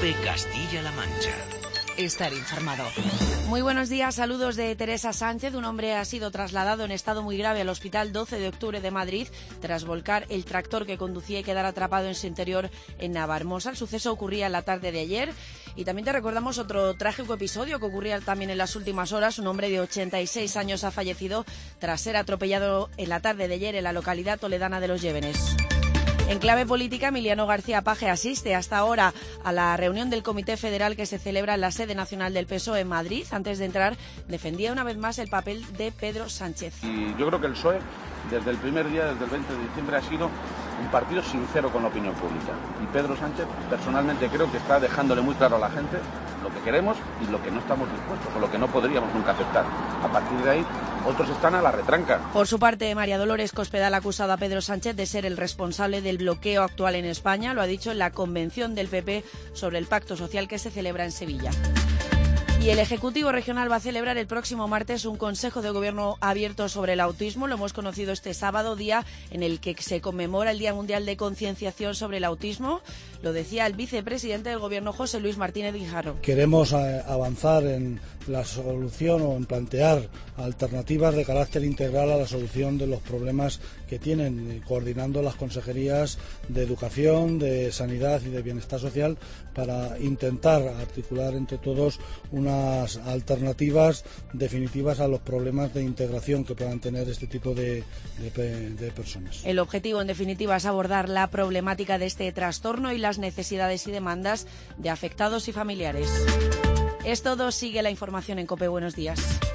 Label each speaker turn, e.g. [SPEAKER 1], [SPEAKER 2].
[SPEAKER 1] COPE Castilla-La Mancha.
[SPEAKER 2] Estar informado.
[SPEAKER 3] Muy buenos días, saludos de Teresa Sánchez. Un hombre ha sido trasladado en estado muy grave al Hospital 12 de Octubre de Madrid tras volcar el tractor que conducía y quedar atrapado en su interior en Navarmosa. El suceso ocurría en la tarde de ayer. Y también te recordamos otro trágico episodio que ocurría también en las últimas horas. Un hombre de 86 años ha fallecido tras ser atropellado en la tarde de ayer en la localidad toledana de Los Llévenes. En clave política, Emiliano García Paje asiste hasta ahora a la reunión del Comité Federal que se celebra en la sede nacional del PSOE en Madrid. Antes de entrar, defendía una vez más el papel de Pedro Sánchez.
[SPEAKER 4] Y yo creo que el PSOE, desde el primer día, desde el 20 de diciembre, ha sido un partido sincero con la opinión pública. Y Pedro Sánchez, personalmente, creo que está dejándole muy claro a la gente lo que queremos y lo que no estamos dispuestos, o lo que no podríamos nunca aceptar. A partir de ahí, otros están a la retranca.
[SPEAKER 3] Por su parte, María Dolores Cospedal ha acusado a Pedro Sánchez de ser el responsable del bloqueo actual en España. Lo ha dicho en la convención del PP sobre el pacto social que se celebra en Sevilla. Y el Ejecutivo Regional va a celebrar el próximo martes un Consejo de Gobierno abierto sobre el autismo. Lo hemos conocido este sábado, día en el que se conmemora el Día Mundial de Concienciación sobre el Autismo. Lo decía el vicepresidente del Gobierno, José Luis Martínez Guijarro.
[SPEAKER 5] Queremos avanzar en la solución o en plantear alternativas de carácter integral a la solución de los problemas que tienen, coordinando las consejerías de Educación, de Sanidad y de Bienestar Social para intentar articular entre todos unas alternativas definitivas a los problemas de integración que puedan tener este tipo de personas.
[SPEAKER 3] El objetivo, en definitiva, es abordar la problemática de este trastorno y las necesidades y demandas de afectados y familiares. Es todo, sigue la información en COPE. Buenos días.